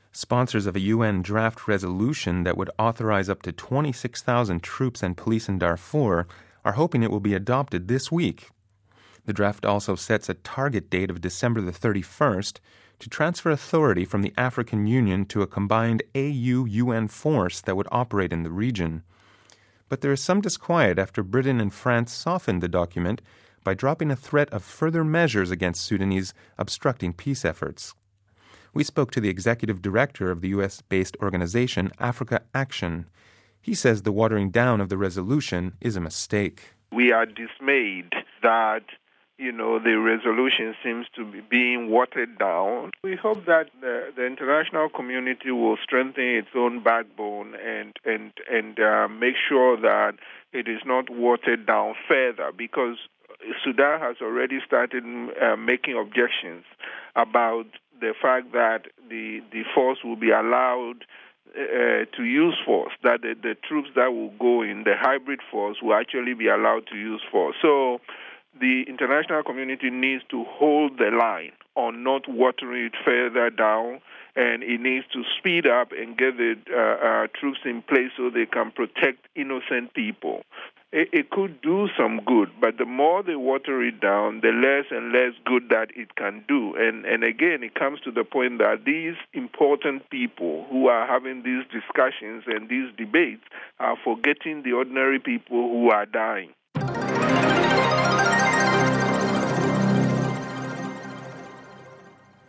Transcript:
Sponsors of a UN draft resolution that would authorize up to 26,000 troops and police in Darfur are hoping it will be adopted this week. The draft also sets a target date of December the 31st to transfer authority from the African Union to a combined AU-UN force that would operate in the region. But there is some disquiet after Britain and France softened the document by dropping a threat of further measures against Sudanese obstructing peace efforts. We spoke to the executive director of the U.S.-based organization Africa Action. He says the watering down of the resolution is a mistake. We are dismayed that the resolution seems to be being watered down. We hope that the international community will strengthen its own backbone and make sure that it is not watered down further, because Sudan has already started making objections about the fact that the force will be allowed to use force, that the troops that will go in, the hybrid force, will actually be allowed to use force. So the international community needs to hold the line on not watering it further down, and it needs to speed up and get the troops in place so they can protect innocent people. It could do some good, but the more they water it down, the less and less good that it can do. And again, it comes to the point that these important people who are having these discussions and these debates are forgetting the ordinary people who are dying.